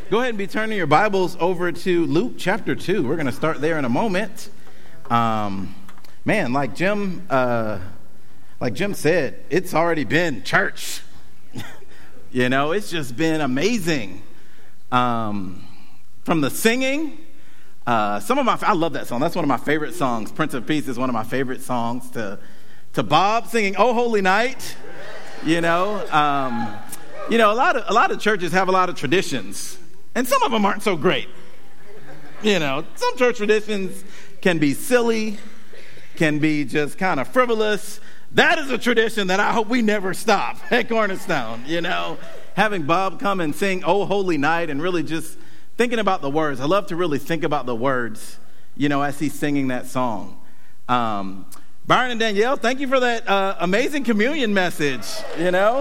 Go ahead and be turning your Bibles over to Luke chapter 2. We're going to start there in a moment. Like Jim said, it's already been church. It's just been amazing. From the singing, I love that song. That's one of my favorite songs. Prince of Peace is one of my favorite songs. To Bob singing "Oh Holy Night," a lot of churches have a lot of traditions, and some of them aren't so great. Some church traditions can be silly, can be just kind of frivolous. That is a tradition that I hope we never stop at Cornerstone. Having Bob come and sing "Oh Holy Night" and really just thinking about the words. I love to really think about the words, as he's singing that song. Byron and Danielle, thank you for that amazing communion message, He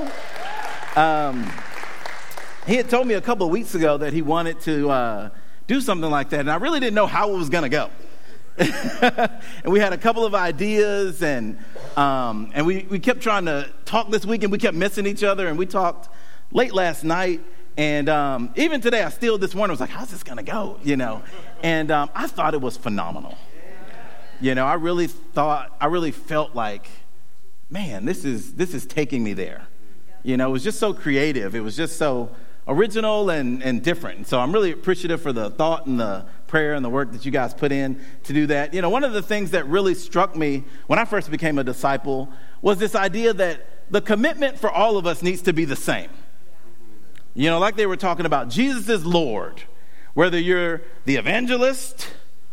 had told me a couple of weeks ago that he wanted to do something like that, and I really didn't know how it was going to go. And we had a couple of ideas, and we kept trying to talk this week, and we kept missing each other, and we talked late last night, and even today, this morning, I was like, how's this going to go, And I thought it was phenomenal. I really felt like, man, this is taking me there. It was just so creative. It was just so original and different. And so I'm really appreciative for the thought and the prayer and the work that you guys put in to do that. One of the things that really struck me when I first became a disciple was this idea that the commitment for all of us needs to be the same. Like they were talking about, Jesus is Lord. Whether you're the evangelist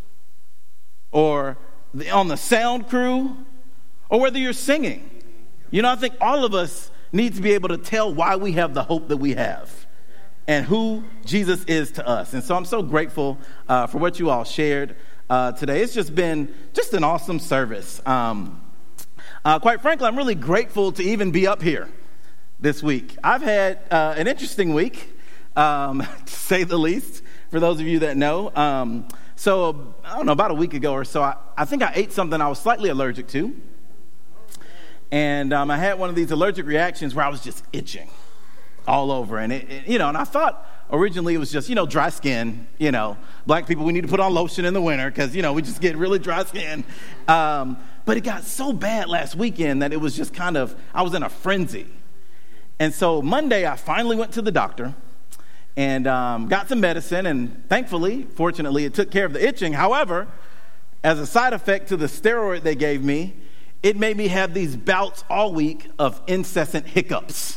or on the sound crew, or whether you're singing. I think all of us need to be able to tell why we have the hope that we have and who Jesus is to us. And so I'm so grateful for what you all shared today. It's just been an awesome service. Quite frankly, I'm really grateful to even be up here this week. I've had an interesting week, to say the least, for those of you that know. So, I don't know, about a week ago or so, I think I ate something I was slightly allergic to. And I had one of these allergic reactions where I was just itching all over. And, and I thought originally it was just, dry skin. Black people, we need to put on lotion in the winter because, we just get really dry skin. But it got so bad last weekend that it was just I was in a frenzy. And so Monday, I finally went to the doctor. And got some medicine, and fortunately, it took care of the itching. However, as a side effect to the steroid they gave me, it made me have these bouts all week of incessant hiccups.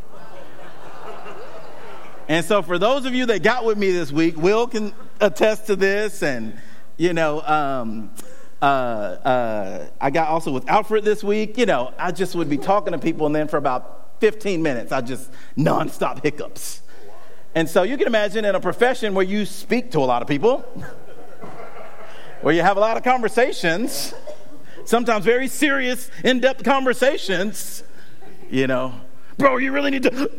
And so for those of you that got with me this week, Will can attest to this, and, I got also with Alfred this week. I just would be talking to people, and then for about 15 minutes, I just nonstop hiccups. And so you can imagine in a profession where you speak to a lot of people, where you have a lot of conversations, sometimes very serious, in-depth conversations, bro, you really need to,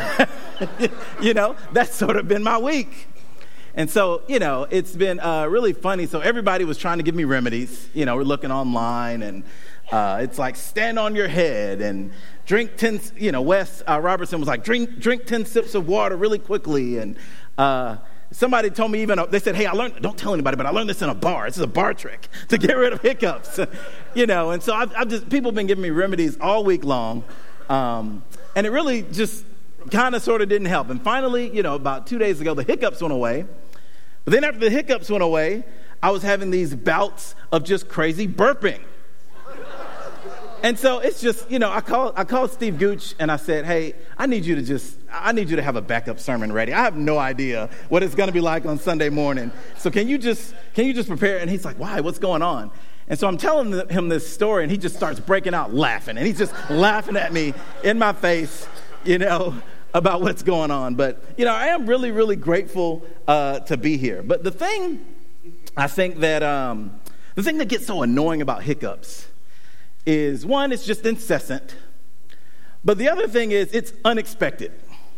that's sort of been my week. And so, it's been really funny. So everybody was trying to give me remedies. We're looking online, and it's like stand on your head and drink 10, Wes Robertson was like, drink 10 sips of water really quickly. And somebody told me they said, hey, don't tell anybody, but I learned this in a bar. This is a bar trick to get rid of hiccups, And so people have been giving me remedies all week long. And it really just kind of sort of didn't help. And finally, about 2 days ago, the hiccups went away. But then after the hiccups went away, I was having these bouts of just crazy burping. And so it's just, I called Steve Gooch and I said, hey, I need you to have a backup sermon ready. I have no idea what it's going to be like on Sunday morning. So can you just prepare? And he's like, why? What's going on? And so I'm telling him this story, and he just starts breaking out laughing. And he's just laughing at me in my face, about what's going on. But, I am really, really grateful to be here. But the thing that gets so annoying about hiccups is, one, it's just incessant. But the other thing is it's unexpected.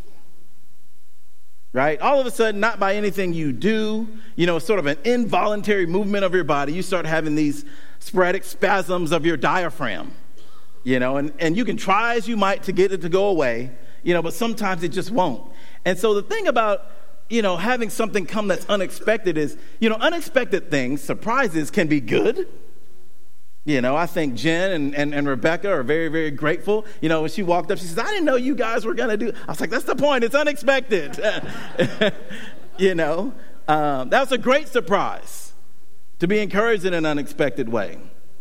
Right? All of a sudden, not by anything you do, sort of an involuntary movement of your body, you start having these sporadic spasms of your diaphragm, and you can try as you might to get it to go away, but sometimes it just won't. And so the thing about having something come that's unexpected is, unexpected things, surprises can be good. I think Jen and Rebecca are very, very grateful. When she walked up, she says, I didn't know you guys were going to do. I was like, that's the point. It's unexpected. That was a great surprise to be encouraged in an unexpected way.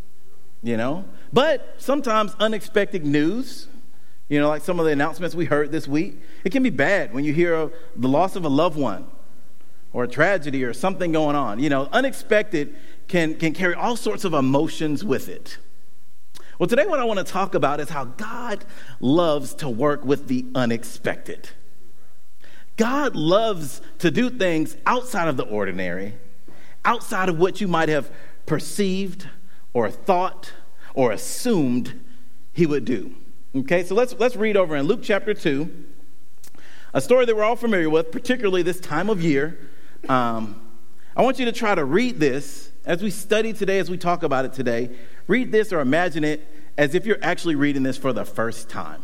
But sometimes unexpected news, like some of the announcements we heard this week, it can be bad when you hear of the loss of a loved one or a tragedy or something going on. Unexpected can carry all sorts of emotions with it. Well, today what I want to talk about is how God loves to work with the unexpected. God loves to do things outside of the ordinary, outside of what you might have perceived or thought or assumed he would do. Okay, so let's read over in Luke chapter 2, a story that we're all familiar with, particularly this time of year. I want you to try to read this as we study today, as we talk about it today. Read this or imagine it as if you're actually reading this for the first time.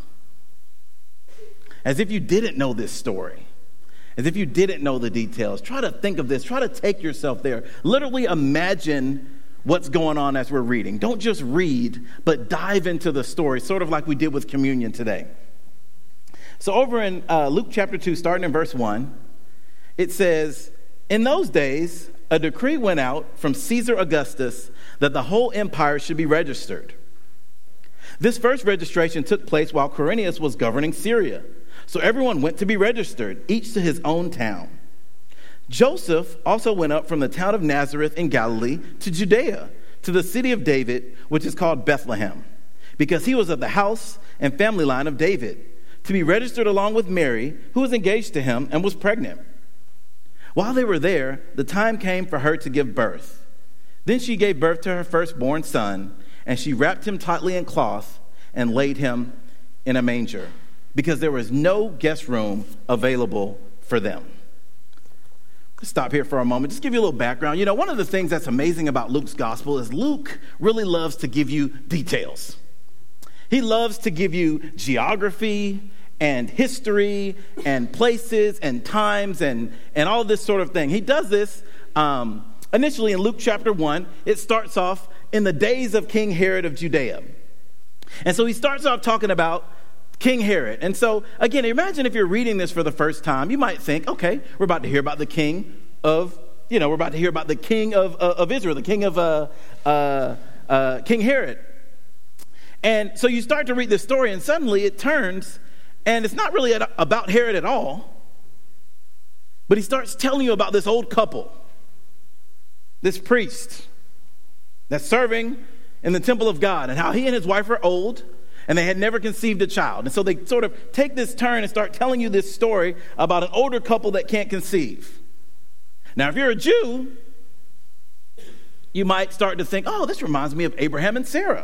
As if you didn't know this story. As if you didn't know the details. Try to think of this. Try to take yourself there. Literally imagine what's going on as we're reading. Don't just read, but dive into the story, sort of like we did with communion today. So over in Luke chapter 2, starting in verse 1, it says, in those days, a decree went out from Caesar Augustus that the whole empire should be registered. This first registration took place while Quirinius was governing Syria. So everyone went to be registered, each to his own town. Joseph also went up from the town of Nazareth in Galilee to Judea, to the city of David, which is called Bethlehem, because he was of the house and family line of David, to be registered along with Mary, who was engaged to him and was pregnant. While they were there, the time came for her to give birth. Then she gave birth to her firstborn son, and she wrapped him tightly in cloth and laid him in a manger, because there was no guest room available for them. Let's stop here for a moment. Just give you a little background. One of the things that's amazing about Luke's gospel is Luke really loves to give you details. He loves to give you geography and history and places and times and all this sort of thing. He does this initially in Luke chapter 1. It starts off in the days of King Herod of Judea. And so he starts off talking about King Herod. And so, again, imagine if you're reading this for the first time, you might think, okay, we're about to hear about the king of, we're about to hear about the king of Israel, the king of King Herod. And so you start to read this story, and suddenly it turns, and it's not really about Herod at all, but he starts telling you about this old couple, this priest that's serving in the temple of God, and how he and his wife are old, and they had never conceived a child. And so they sort of take this turn and start telling you this story about an older couple that can't conceive. Now, if you're a Jew, you might start to think, oh, this reminds me of Abraham and Sarah.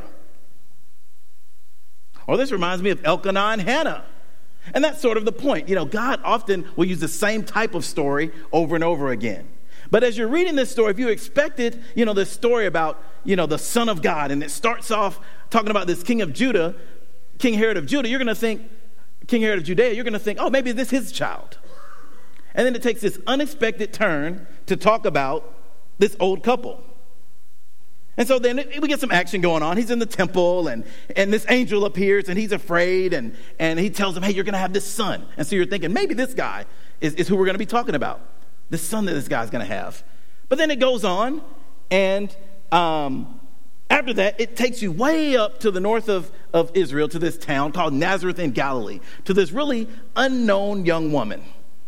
Or this reminds me of Elkanah and Hannah. And that's sort of the point. God often will use the same type of story over and over again. But as you're reading this story, if you expected, this story about, the Son of God, and it starts off talking about this King Herod of Judah, you're going to think, King Herod of Judea, you're going to think, oh, maybe this is his child. And then it takes this unexpected turn to talk about this old couple. And so then we get some action going on. He's in the temple, and this angel appears, and he's afraid, and he tells him, hey, you're going to have this son. And so you're thinking, maybe this guy is who we're going to be talking about, the son that this guy's going to have. But then it goes on, and after that, it takes you way up to the north of Israel, to this town called Nazareth in Galilee, to this really unknown young woman.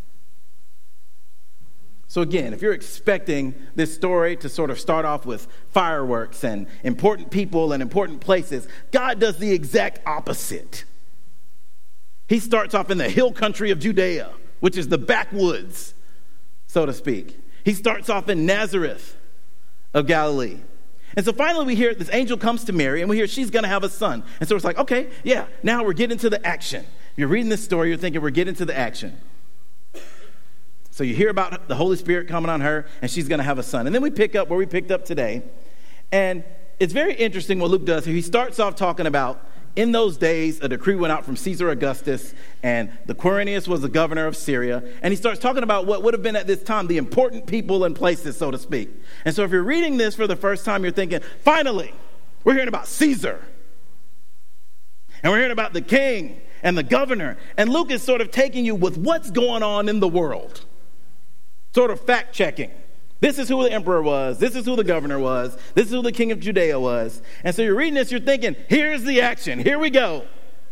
So again, if you're expecting this story to sort of start off with fireworks and important people and important places, God does the exact opposite. He starts off in the hill country of Judea, which is the backwoods, so to speak. He starts off in Nazareth of Galilee. And so finally we hear this angel comes to Mary, and we hear she's going to have a son. And so it's like, okay, yeah, now we're getting to the action. You're reading this story, you're thinking we're getting to the action. So you hear about the Holy Spirit coming on her, and she's going to have a son. And then we pick up where we picked up today. And it's very interesting what Luke does here. He starts off talking about In those days, a decree went out from Caesar Augustus, and the Quirinius was the governor of Syria. And he starts talking about what would have been at this time the important people and places, so to speak. And so if you're reading this for the first time, you're thinking, finally, we're hearing about Caesar. And we're hearing about the king and the governor. And Luke is sort of taking you with what's going on in the world. Sort of fact-checking. This is who the emperor was. This is who the governor was. This is who the king of Judea was. And so you're reading this, you're thinking, here's the action. Here we go.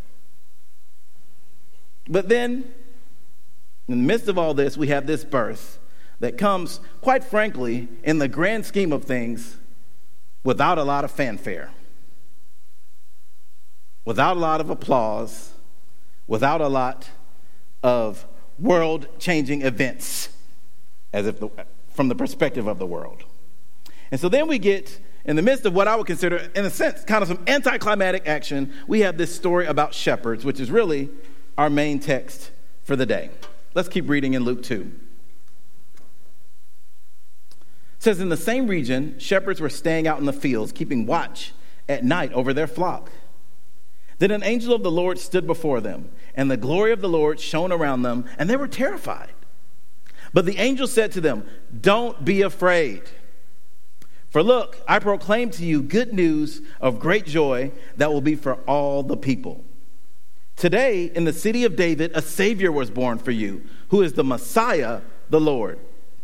But then, in the midst of all this, we have this birth that comes, quite frankly, in the grand scheme of things, without a lot of fanfare, without a lot of applause, without a lot of world-changing events, as if from the perspective of the world. And so then we get, in the midst of what I would consider, in a sense, kind of some anticlimactic action, we have this story about shepherds, which is really our main text for the day. Let's keep reading in Luke 2. It says, in the same region, shepherds were staying out in the fields, keeping watch at night over their flock. Then an angel of the Lord stood before them, and the glory of the Lord shone around them, and they were terrified. But the angel said to them, don't be afraid. For look, I proclaim to you good news of great joy that will be for all the people. Today, in the city of David, a Savior was born for you, who is the Messiah, the Lord.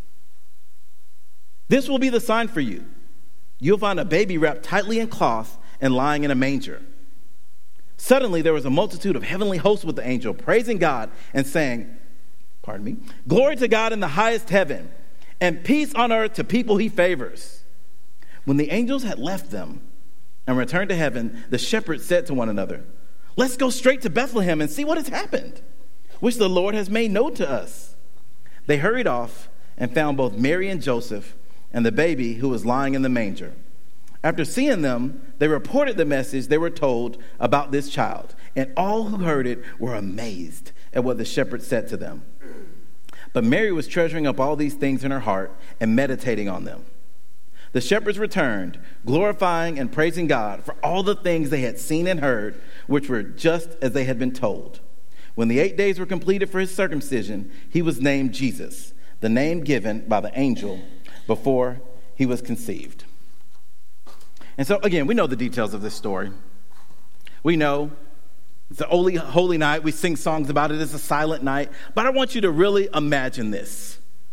This will be the sign for you. You'll find a baby wrapped tightly in cloth and lying in a manger. Suddenly, there was a multitude of heavenly hosts with the angel, praising God and saying, glory to God in the highest heaven, and peace on earth to people he favors. When the angels had left them and returned to heaven, the shepherds said to one another, let's go straight to Bethlehem and see what has happened, which the Lord has made known to us. They hurried off and found both Mary and Joseph and the baby who was lying in the manger. After seeing them, they reported the message they were told about this child, and all who heard it were amazed at what the shepherds said to them. But Mary was treasuring up all these things in her heart and meditating on them. The shepherds returned, glorifying and praising God for all the things they had seen and heard, which were just as they had been told. When the 8 days were completed for his circumcision, he was named Jesus, the name given by the angel before he was conceived. And so, again, we know the details of this story. We know it's a holy night. We sing songs about it. It's a silent night. But I want you to really imagine this.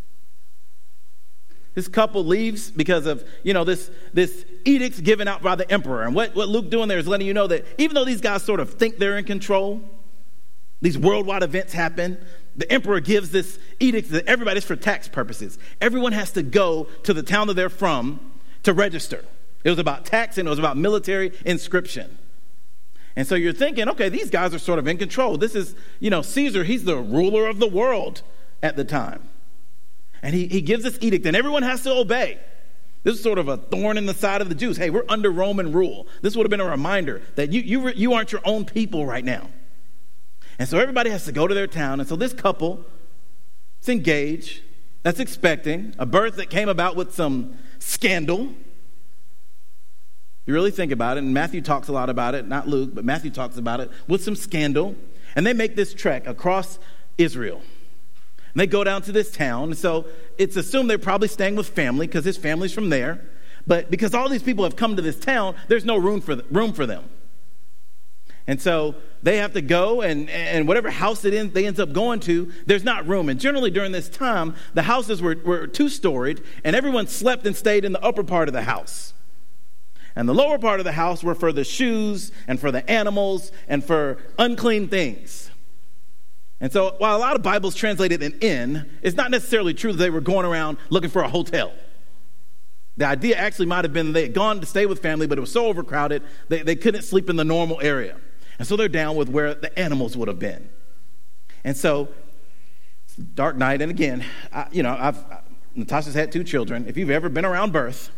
This couple leaves because of, this edicts given out by the emperor. And what Luke doing there is letting you know that even though these guys sort of think they're in control, these worldwide events happen, the emperor gives this edict that everybody's for tax purposes. Everyone has to go to the town that they're from to register. It was about tax and it was about military inscription. And so you're thinking, okay, these guys are sort of in control. This is, Caesar, he's the ruler of the world at the time. And he gives this edict, and everyone has to obey. This is sort of a thorn in the side of the Jews. Hey, we're under Roman rule. This would have been a reminder that you aren't your own people right now. And so everybody has to go to their town. And so this couple is engaged, that's expecting a birth that came about with some scandal. You really think about it, and Matthew talks a lot about it, not Luke, but Matthew talks about it, with some scandal. And they make this trek across Israel. And they go down to this town. And so it's assumed they're probably staying with family because his family's from there. But because all these people have come to this town, there's no room for them. And so they have to go, and whatever house they end up going to, there's not room. And generally during this time, the houses were two-storied, and everyone slept and stayed in the upper part of the house. And the lower part of the house were for the shoes and for the animals and for unclean things. And so while a lot of Bibles translated an inn, it's not necessarily true that they were going around looking for a hotel. The idea actually might have been they had gone to stay with family, but it was so overcrowded, they couldn't sleep in the normal area. And so they're down with where the animals would have been. And so, it's a dark night. And again, Natasha's had 2 children. If you've ever been around birth,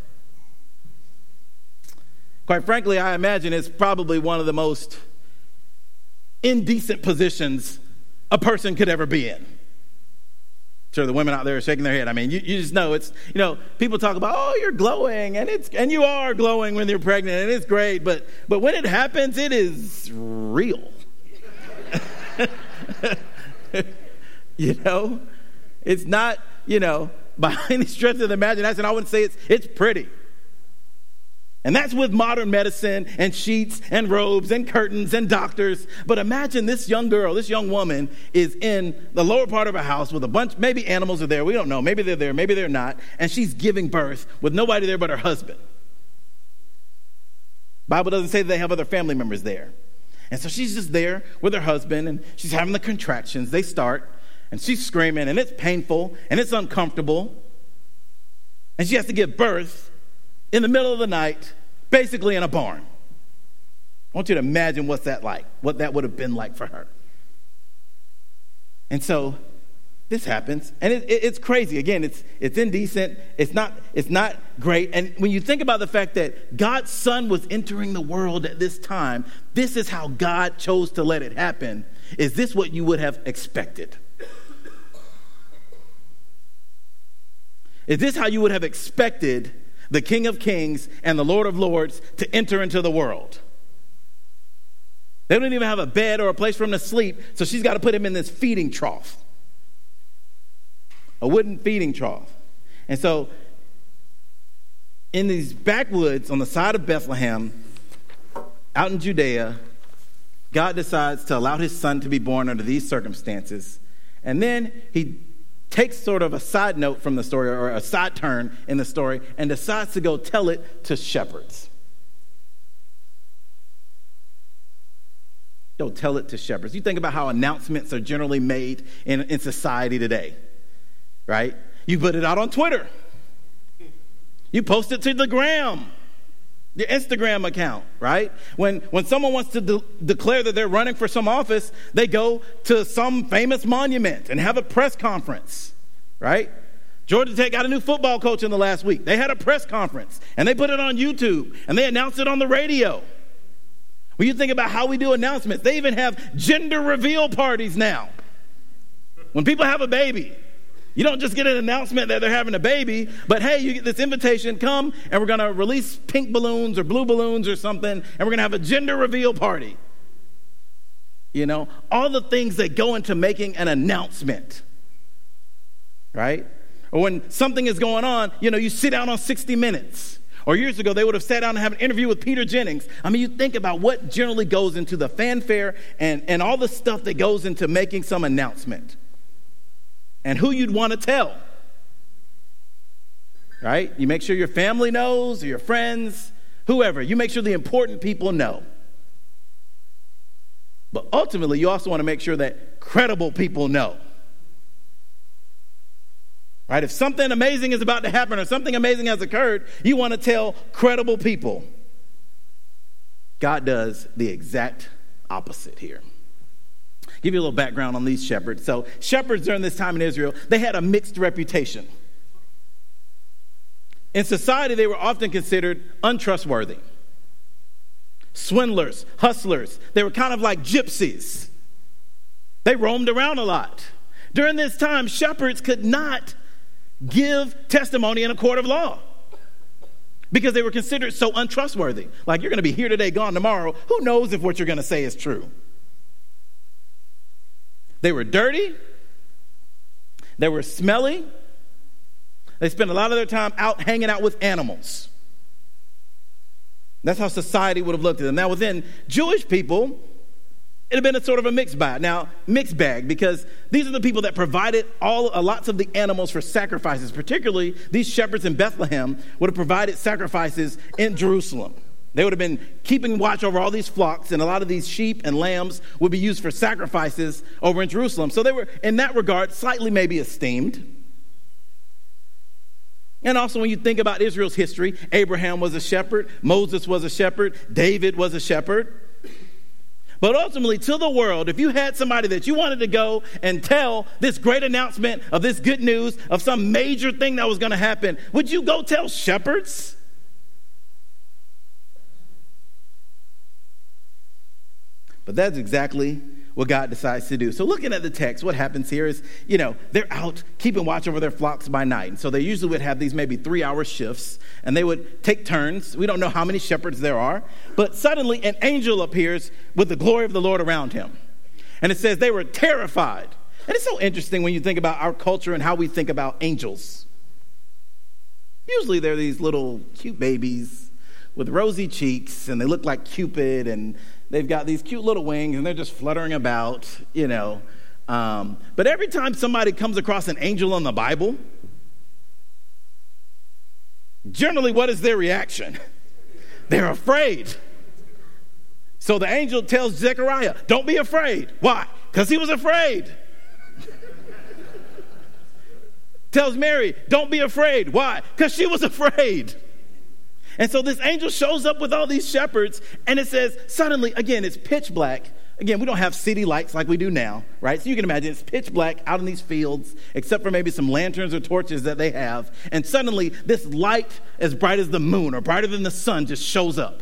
quite frankly, I imagine it's probably one of the most indecent positions a person could ever be in. Sure, the women out there are shaking their head. I mean, you just know it's, people talk about, oh, you're glowing, and you are glowing when you're pregnant, and it's great, but when it happens, it is real. It's not, by any stretch of the imagination. I wouldn't say it's pretty. And that's with modern medicine and sheets and robes and curtains and doctors. But imagine this young girl, this young woman is in the lower part of a house with a bunch, maybe animals are there. We don't know. Maybe they're there. Maybe they're not. And she's giving birth with nobody there but her husband. Bible doesn't say that they have other family members there. And so she's just there with her husband and she's having the contractions. They start and she's screaming and it's painful and it's uncomfortable. And she has to give birth in the middle of the night, basically in a barn. I want you to imagine what's that like, what that would have been like for her. And so this happens, and it's crazy. Again, it's indecent. It's not great. And when you think about the fact that God's Son was entering the world at this time, this is how God chose to let it happen. Is this what you would have expected? Is this how you would have expected the King of Kings and the Lord of Lords to enter into the world? They don't even have a bed or a place for him to sleep, so she's got to put him in this feeding trough, a wooden feeding trough. And so in these backwoods on the side of Bethlehem, out in Judea, God decides to allow his son to be born under these circumstances. And then he takes sort of a side note from the story, or a side turn in the story, and decides to go tell it to shepherds. Go tell it to shepherds. You think about how announcements are generally made in society today, right? You put it out on Twitter. You post it to the gram, your Instagram account, right? When someone wants to declare that they're running for some office, they go to some famous monument and have a press conference, right? Georgia Tech got a new football coach in the last week. They had a press conference, and they put it on YouTube, and they announced it on the radio. When you think about how we do announcements, they even have gender reveal parties now. When people have a baby, you don't just get an announcement that they're having a baby, but hey, you get this invitation, come, and we're going to release pink balloons or blue balloons or something, and we're going to have a gender reveal party. All the things that go into making an announcement, right? Or when something is going on, you sit down on 60 Minutes. Or years ago, they would have sat down and had an interview with Peter Jennings. I mean, you think about what generally goes into the fanfare and all the stuff that goes into making some announcement. And who you'd want to tell, right? You make sure your family knows, or your friends, whoever. You make sure the important people know. But ultimately, you also want to make sure that credible people know. Right? If something amazing is about to happen or something amazing has occurred, you want to tell credible people. God does the exact opposite here. Give you a little background on these shepherds. So shepherds during this time in Israel, they had a mixed reputation. In society, they were often considered untrustworthy. Swindlers, hustlers. They were kind of like gypsies. They roamed around a lot. During this time, shepherds could not give testimony in a court of law because they were considered so untrustworthy. Like, you're going to be here today, gone tomorrow. Who knows if what you're going to say is true? They were dirty. They were smelly. They spent a lot of their time out hanging out with animals. That's how society would have looked at them. Now, within Jewish people, it had been a sort of a mixed bag, because these are the people that provided lots of the animals for sacrifices. Particularly, these shepherds in Bethlehem would have provided sacrifices in Jerusalem. They would have been keeping watch over all these flocks, and a lot of these sheep and lambs would be used for sacrifices over in Jerusalem. So they were, in that regard, slightly maybe esteemed. And also, when you think about Israel's history, Abraham was a shepherd, Moses was a shepherd, David was a shepherd. But ultimately, to the world, if you had somebody that you wanted to go and tell this great announcement of this good news of some major thing that was going to happen, would you go tell shepherds? But that's exactly what God decides to do. So looking at the text, what happens here is, they're out keeping watch over their flocks by night. And so they usually would have these maybe 3-hour shifts, and they would take turns. We don't know how many shepherds there are, but suddenly an angel appears with the glory of the Lord around him. And it says they were terrified. And it's so interesting when you think about our culture and how we think about angels. Usually they're these little cute babies with rosy cheeks, and they look like Cupid, and they've got these cute little wings, and they're just fluttering about, But every time somebody comes across an angel in the Bible, generally what is their reaction? They're afraid. So the angel tells Zechariah, don't be afraid. Why? Because he was afraid. Tells Mary, don't be afraid. Why? Because she was afraid. And so this angel shows up with all these shepherds, and it says, suddenly, again, it's pitch black. Again, we don't have city lights like we do now, right? So you can imagine it's pitch black out in these fields, except for maybe some lanterns or torches that they have. And suddenly, this light as bright as the moon or brighter than the sun just shows up.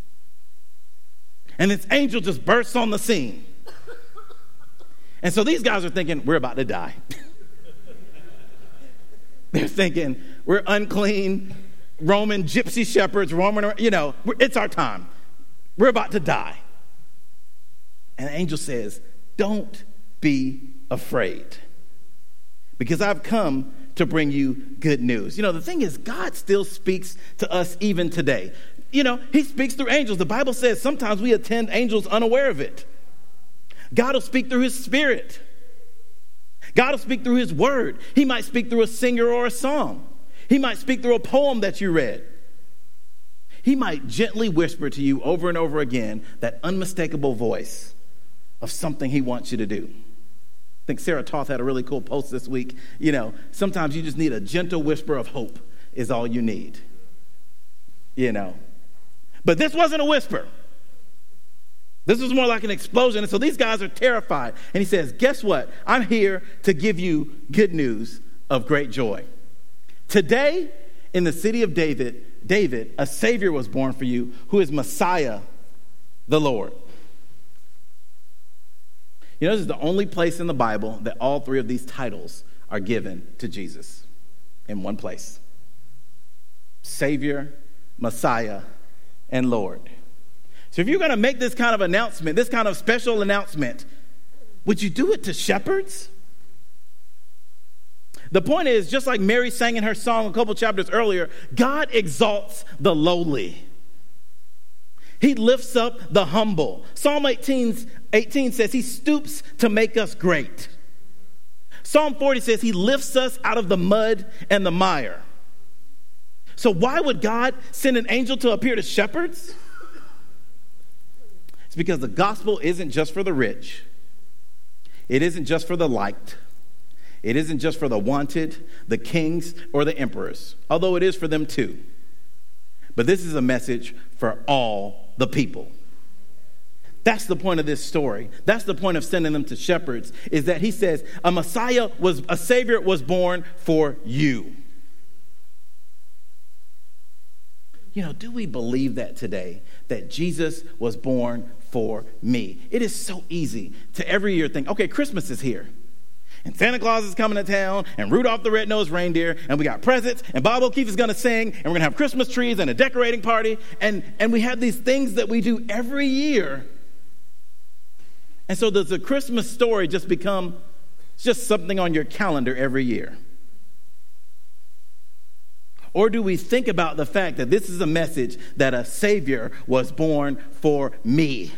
And this angel just bursts on the scene. And so these guys are thinking, we're about to die. They're thinking, we're unclean, Roman gypsy shepherds, it's our time. We're about to die. And the angel says, don't be afraid, because I've come to bring you good news. The thing is, God still speaks to us even today. He speaks through angels. The Bible says sometimes we attend angels unaware of it. God will speak through his spirit. God will speak through his word. He might speak through a singer or a song. He might speak through a poem that you read. He might gently whisper to you over and over again that unmistakable voice of something he wants you to do. I think Sarah Toth had a really cool post this week. Sometimes you just need a gentle whisper of hope is all you need. But this wasn't a whisper. This was more like an explosion. And so these guys are terrified. And he says, guess what? I'm here to give you good news of great joy. Today, in the city of David, a Savior was born for you, who is Messiah, the Lord. This is the only place in the Bible that all three of these titles are given to Jesus in one place. Savior, Messiah, and Lord. So if you're going to make this kind of announcement, this kind of special announcement, would you do it to shepherds? The point is, just like Mary sang in her song a couple chapters earlier, God exalts the lowly. He lifts up the humble. Psalm 18 says he stoops to make us great. Psalm 40 says he lifts us out of the mud and the mire. So why would God send an angel to appear to shepherds? It's because the gospel isn't just for the rich. It isn't just for the liked. It isn't just for the wanted, the kings, or the emperors, although it is for them too. But this is a message for all the people. That's the point of this story. That's the point of sending them to shepherds, is that he says a Savior was born for you. Do we believe that today, that Jesus was born for me? It is so easy to every year think, okay, Christmas is here. And Santa Claus is coming to town, and Rudolph the Red-Nosed Reindeer, and we got presents, and Bob O'Keefe is going to sing, and we're going to have Christmas trees and a decorating party, and we have these things that we do every year. And so does the Christmas story just become just something on your calendar every year? Or do we think about the fact that this is a message that a Savior was born for me?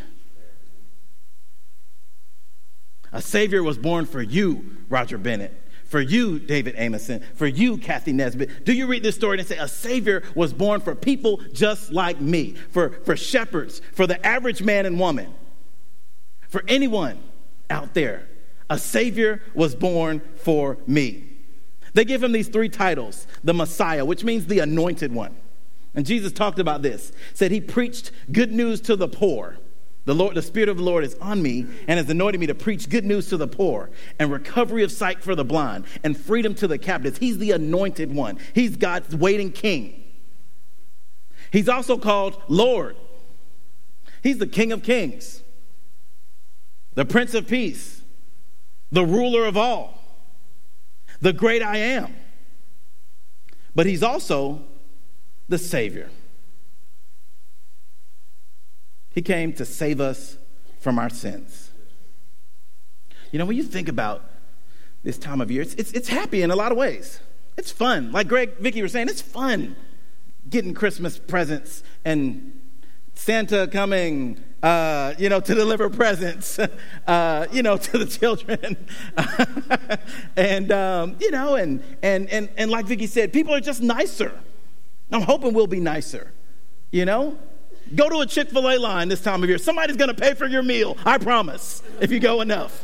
A Savior was born for you, Roger Bennett. For you, David Amoson. For you, Kathy Nesbitt. Do you read this story and say, a Savior was born for people just like me? For shepherds, for the average man and woman. For anyone out there, a Savior was born for me. They give him these three titles. The Messiah, which means the anointed one. And Jesus talked about this. Said he preached good news to the poor. The Spirit of the Lord is on me and has anointed me to preach good news to the poor and recovery of sight for the blind and freedom to the captives. He's the anointed one. He's God's waiting king. He's also called Lord. He's the King of Kings. the Prince of Peace, the ruler of all, the great I am. But he's also the Savior. He came to save us from our sins. You know, when you think about this time of year, it's happy in a lot of ways. It's fun. Like Vicky were saying, it's fun getting Christmas presents and Santa coming, to deliver presents, to the children. and like Vicky said, people are just nicer. I'm hoping we'll be nicer, Go to a Chick-fil-A line this time of year. Somebody's going to pay for your meal, I promise, if you go enough.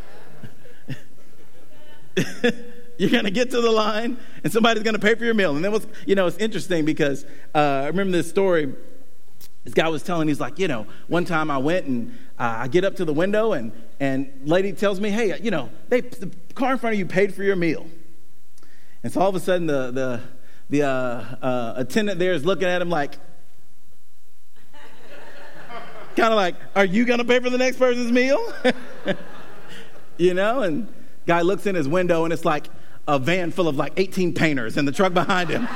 You're going to get to the line, and somebody's going to pay for your meal. And then, it's interesting because I remember this story. This guy was telling, he's like, one time I went and I get up to the window and lady tells me, hey, the car in front of you paid for your meal. And so all of a sudden the attendant there is looking at him like, kind of like, are you going to pay for the next person's meal? And guy looks in his window and it's like a van full of like 18 painters in the truck behind him.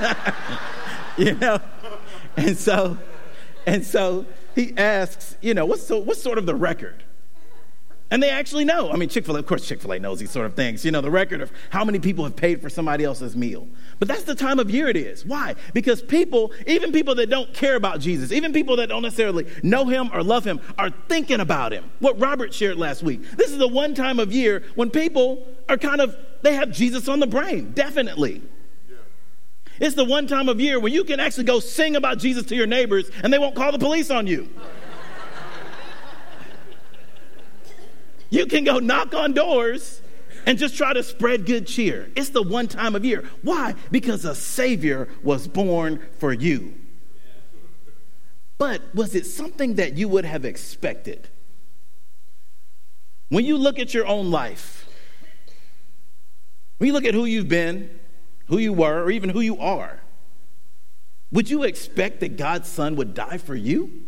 And so he asks, what's sort of the record? And they actually know. I mean, Chick-fil-A knows these sort of things, the record of how many people have paid for somebody else's meal. But that's the time of year it is. Why? Because people, even people that don't care about Jesus, even people that don't necessarily know him or love him, are thinking about him. What Robert shared last week. This is the one time of year when people are they have Jesus on the brain, definitely. It's the one time of year when you can actually go sing about Jesus to your neighbors and they won't call the police on you. You can go knock on doors and just try to spread good cheer. It's the one time of year. Why? Because a Savior was born for you. But was it something that you would have expected? When you look at your own life, when you look at who you've been, who you were, or even who you are, would you expect that God's Son would die for you?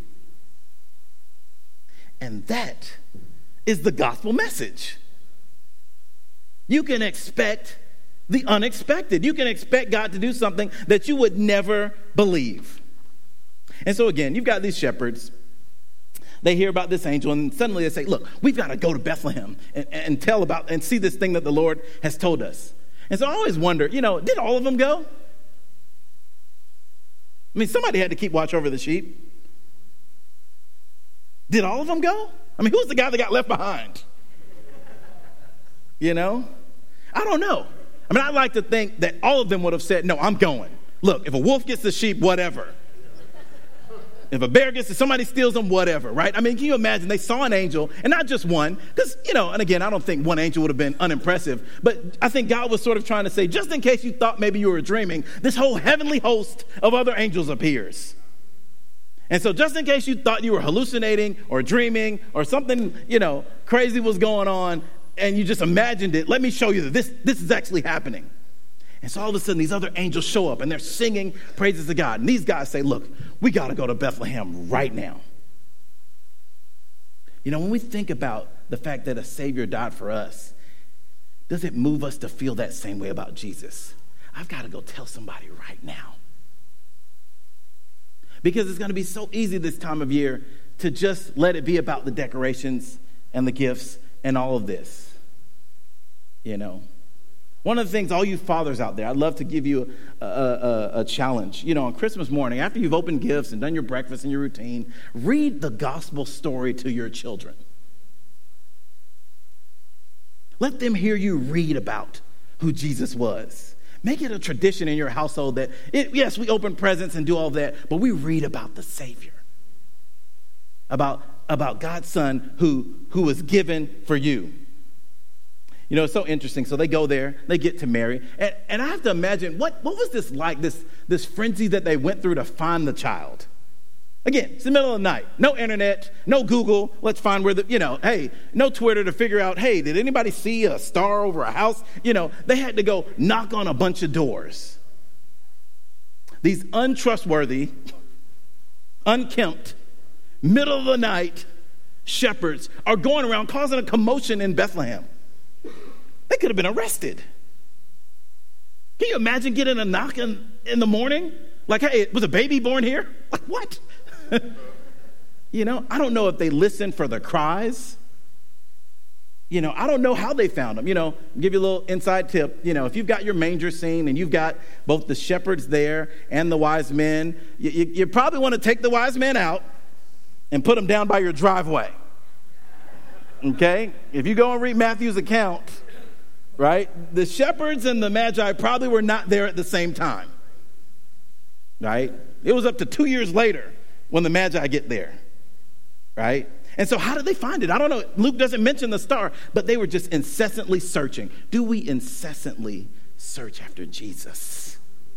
And that is the gospel message. You can expect the unexpected. You can expect God to do something that you would never believe. And so again, you've got these shepherds. They hear about this angel and suddenly they say, look, we've got to go to Bethlehem and tell about and see this thing that the Lord has told us. And so I always wonder, did all of them go? I mean, somebody had to keep watch over the sheep. Did all of them go? I mean, who's the guy that got left behind? I don't know. I mean, I like to think that all of them would have said, no, I'm going. Look, if a wolf gets the sheep, whatever. If a bear gets it, somebody steals them, whatever, right? I mean, can you imagine? They saw an angel, and not just one, because, and again, I don't think one angel would have been unimpressive, but I think God was sort of trying to say, just in case you thought maybe you were dreaming, this whole heavenly host of other angels appears. And so just in case you thought you were hallucinating or dreaming or something, crazy was going on, and you just imagined it, let me show you that this is actually happening. And so all of a sudden, these other angels show up, and they're singing praises to God. And these guys say, look, we got to go to Bethlehem right now. When we think about the fact that a Savior died for us, does it move us to feel that same way about Jesus? I've got to go tell somebody right now. Because it's going to be so easy this time of year to just let it be about the decorations and the gifts and all of this. One of the things, all you fathers out there, I'd love to give you a challenge. On Christmas morning, after you've opened gifts and done your breakfast and your routine, read the gospel story to your children. Let them hear you read about who Jesus was. Make it a tradition in your household that, yes, we open presents and do all that, but we read about the Savior. About God's Son who was given for you. It's so interesting. So they go there, they get to Mary. And I have to imagine, what was this like, this frenzy that they went through to find the child? Again, it's the middle of the night. No internet, no Google. Let's find where no Twitter to figure out, hey, did anybody see a star over a house? They had to go knock on a bunch of doors. These untrustworthy, unkempt, middle of the night shepherds are going around causing a commotion in Bethlehem. They could have been arrested. Can you imagine getting a knock in the morning? Like, hey, was a baby born here? Like, what? I don't know if they listened for the cries. I don't know how they found them. Give you a little inside tip. If you've got your manger scene and you've got both the shepherds there and the wise men, you probably want to take the wise men out and put them down by your driveway. Okay? If you go and read Matthew's account, right, the shepherds and the magi probably were not there at the same time. Right? It was up to 2 years later when the magi get there. Right? And so how did they find it? I don't know. Luke doesn't mention the star, but they were just incessantly searching. Do we incessantly search after Jesus?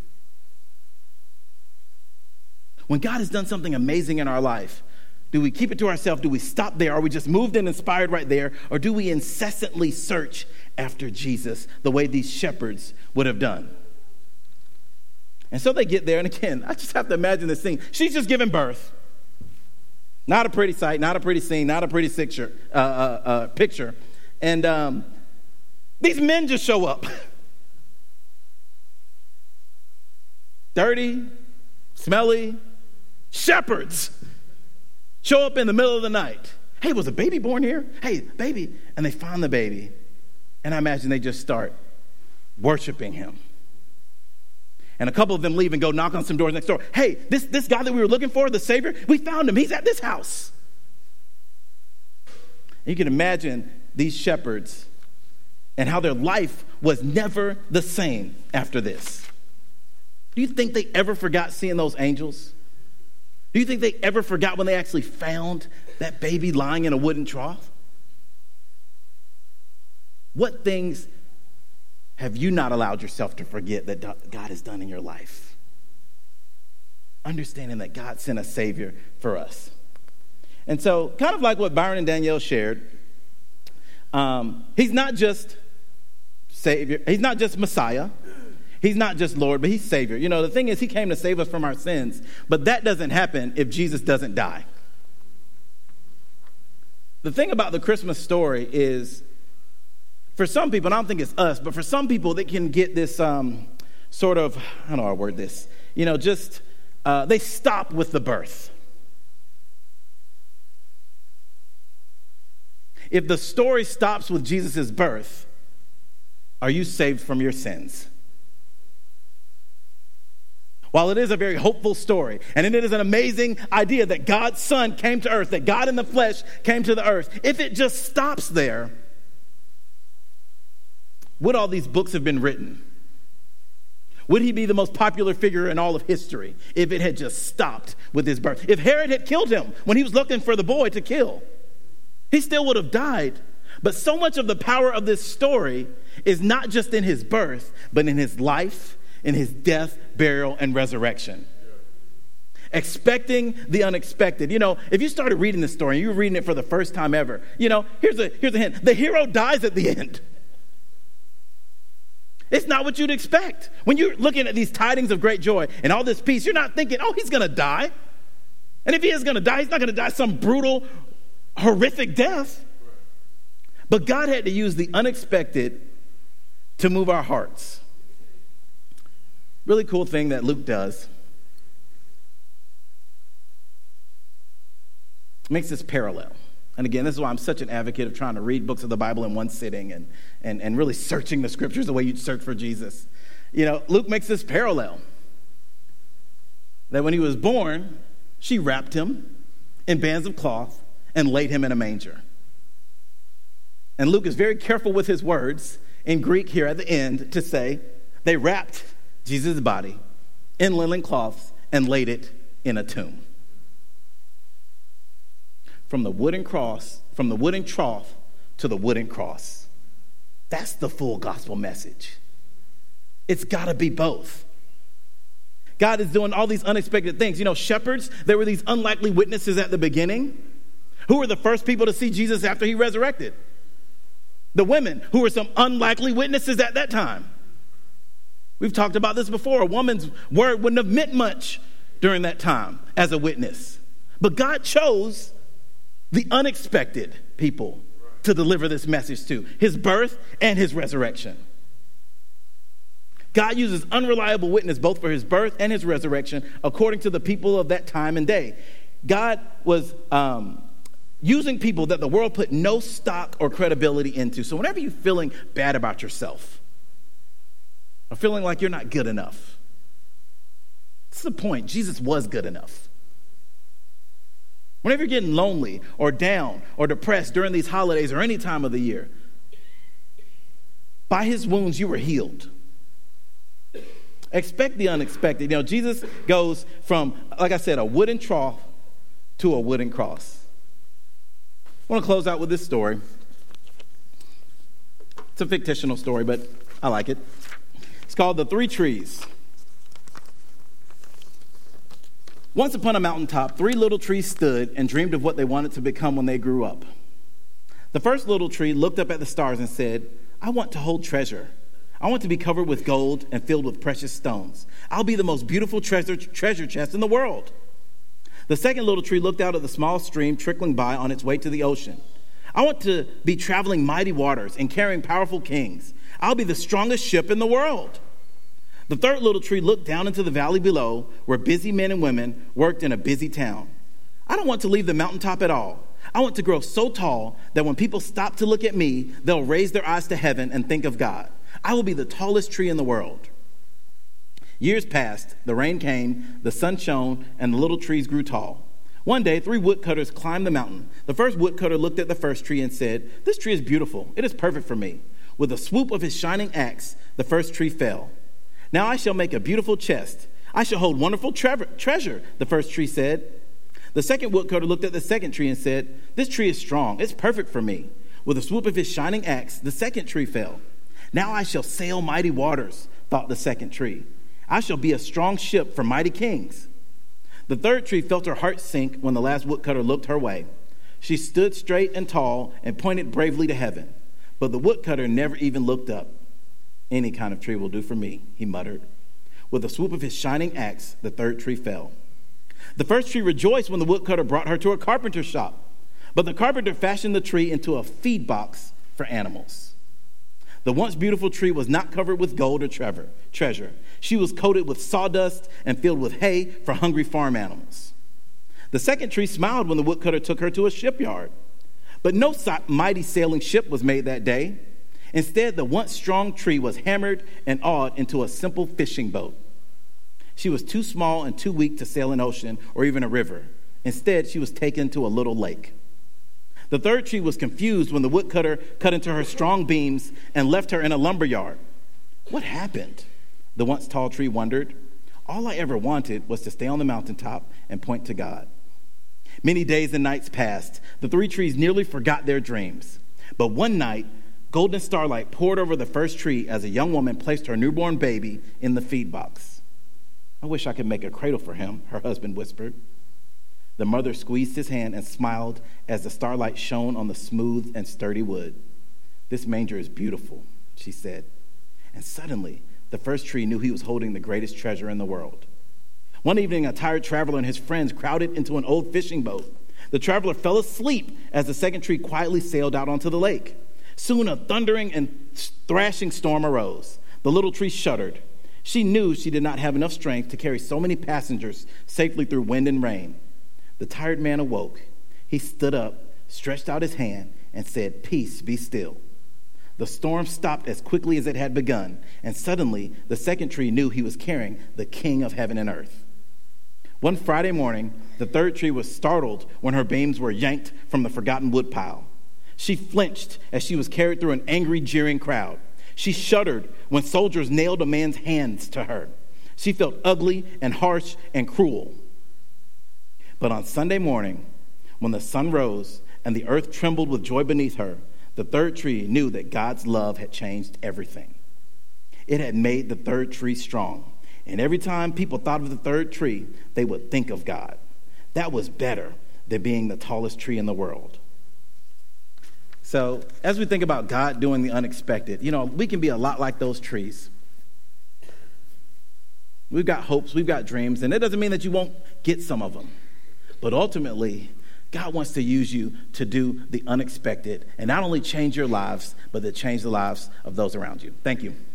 When God has done something amazing in our life, do we keep it to ourselves? Do we stop there? Are we just moved and inspired right there? Or do we incessantly search after Jesus the way these shepherds would have done? And so they get there, and again, I just have to imagine this scene. She's just giving birth. Not a pretty sight, not a pretty scene, not a pretty picture. And these men just show up. Dirty, smelly, shepherds show up in the middle of the night. Hey, was a baby born here? Hey, baby. And they find the baby. And I imagine they just start worshiping him. And a couple of them leave and go knock on some doors next door. Hey, this guy that we were looking for, the Savior, we found him. He's at this house. And you can imagine these shepherds and how their life was never the same after this. Do you think they ever forgot seeing those angels? Do you think they ever forgot when they actually found that baby lying in a wooden trough? What things have you not allowed yourself to forget that God has done in your life? Understanding that God sent a Savior for us. And so, kind of like what Byron and Danielle shared, he's not just Savior. He's not just Messiah. He's not just Lord, but he's Savior. The thing is, he came to save us from our sins, but that doesn't happen if Jesus doesn't die. The thing about the Christmas story is, for some people, and I don't think it's us, but for some people, they can get this sort of, I don't know how to word this, they stop with the birth. If the story stops with Jesus' birth, are you saved from your sins? While it is a very hopeful story, and it is an amazing idea that God's Son came to earth, that God in the flesh came to the earth, if it just stops there, would all these books have been written? Would he be the most popular figure in all of history if it had just stopped with his birth? If Herod had killed him when he was looking for the boy to kill, he still would have died. But so much of the power of this story is not just in his birth, but in his life, in his death, burial, and resurrection. Expecting the unexpected. If you started reading this story and you were reading it for the first time ever, here's a hint. The hero dies at the end. It's not what you'd expect. When you're looking at these tidings of great joy and all this peace, you're not thinking, oh, he's going to die. And if he is going to die, he's not going to die some brutal, horrific death. But God had to use the unexpected to move our hearts. Really cool thing that Luke does. Makes this parallel. And again, this is why I'm such an advocate of trying to read books of the Bible in one sitting and really searching the scriptures the way you'd search for Jesus. Luke makes this parallel. That when he was born, she wrapped him in bands of cloth and laid him in a manger. And Luke is very careful with his words in Greek here at the end to say they wrapped Jesus' body in linen cloths and laid it in a tomb. From the wooden trough to the wooden cross. That's the full gospel message. It's got to be both. God is doing all these unexpected things. Shepherds, there were these unlikely witnesses at the beginning. Who were the first people to see Jesus after he resurrected? The women, who were some unlikely witnesses at that time. We've talked about this before. A woman's word wouldn't have meant much during that time as a witness. But God chose the unexpected people to deliver this message to, his birth and his resurrection. God uses unreliable witness both for his birth and his resurrection according to the people of that time and day. God was using people that the world put no stock or credibility into. So whenever you're feeling bad about yourself or feeling like you're not good enough, that's the point. Jesus was good enough. Whenever you're getting lonely or down or depressed during these holidays or any time of the year, by his wounds you were healed. Expect the unexpected. You know, Jesus goes from, like I said, a wooden trough to a wooden cross. I want to close out with this story. It's a fictional story, but I like it. It's called The Three Trees. Once upon a mountaintop, 3 little trees stood and dreamed of what they wanted to become when they grew up. The first little tree looked up at the stars and said, I want to hold treasure. I want to be covered with gold and filled with precious stones. I'll be the most beautiful treasure chest in the world. The second little tree looked out at the small stream trickling by on its way to the ocean. I want to be traveling mighty waters and carrying powerful kings. I'll be the strongest ship in the world. The third little tree looked down into the valley below where busy men and women worked in a busy town. I don't want to leave the mountaintop at all. I want to grow so tall that when people stop to look at me, they'll raise their eyes to heaven and think of God. I will be the tallest tree in the world. Years passed, the rain came, the sun shone, and the little trees grew tall. One day, 3 woodcutters climbed the mountain. The first woodcutter looked at the first tree and said, This tree is beautiful. It is perfect for me. With a swoop of his shining axe, the first tree fell. Now I shall make a beautiful chest. I shall hold wonderful treasure, the first tree said. The second woodcutter looked at the second tree and said, This tree is strong. It's perfect for me. With a swoop of his shining axe, the second tree fell. Now I shall sail mighty waters, thought the second tree. I shall be a strong ship for mighty kings. The third tree felt her heart sink when the last woodcutter looked her way. She stood straight and tall and pointed bravely to heaven. But the woodcutter never even looked up. Any kind of tree will do for me, he muttered. With a swoop of his shining axe, the third tree fell. The first tree rejoiced when the woodcutter brought her to a carpenter's shop. But the carpenter fashioned the tree into a feed box for animals. The once beautiful tree was not covered with gold or treasure. She was coated with sawdust and filled with hay for hungry farm animals. The second tree smiled when the woodcutter took her to a shipyard. But no mighty sailing ship was made that day. Instead, the once strong tree was hammered and awed into a simple fishing boat. She was too small and too weak to sail an ocean or even a river. Instead, she was taken to a little lake. The third tree was confused when the woodcutter cut into her strong beams and left her in a lumber yard. What happened? The once tall tree wondered. All I ever wanted was to stay on the mountaintop and point to God. Many days and nights passed. The 3 trees nearly forgot their dreams. But one night, golden starlight poured over the first tree as a young woman placed her newborn baby in the feed box. I wish I could make a cradle for him, her husband whispered. The mother squeezed his hand and smiled as the starlight shone on the smooth and sturdy wood. This manger is beautiful, she said. And suddenly, the first tree knew he was holding the greatest treasure in the world. One evening, a tired traveler and his friends crowded into an old fishing boat. The traveler fell asleep as the second tree quietly sailed out onto the lake. Soon, a thundering and thrashing storm arose. The little tree shuddered. She knew she did not have enough strength to carry so many passengers safely through wind and rain. The tired man awoke. He stood up, stretched out his hand, and said, Peace, be still. The storm stopped as quickly as it had begun, and suddenly the second tree knew he was carrying the King of heaven and earth. One Friday morning, the third tree was startled when her beams were yanked from the forgotten woodpile. She flinched as she was carried through an angry, jeering crowd. She shuddered when soldiers nailed a man's hands to her. She felt ugly and harsh and cruel. But on Sunday morning, when the sun rose and the earth trembled with joy beneath her, the third tree knew that God's love had changed everything. It had made the third tree strong. And every time people thought of the third tree, they would think of God. That was better than being the tallest tree in the world. So as we think about God doing the unexpected, we can be a lot like those trees. We've got hopes, we've got dreams, and it doesn't mean that you won't get some of them. But ultimately, God wants to use you to do the unexpected and not only change your lives, but to change the lives of those around you. Thank you.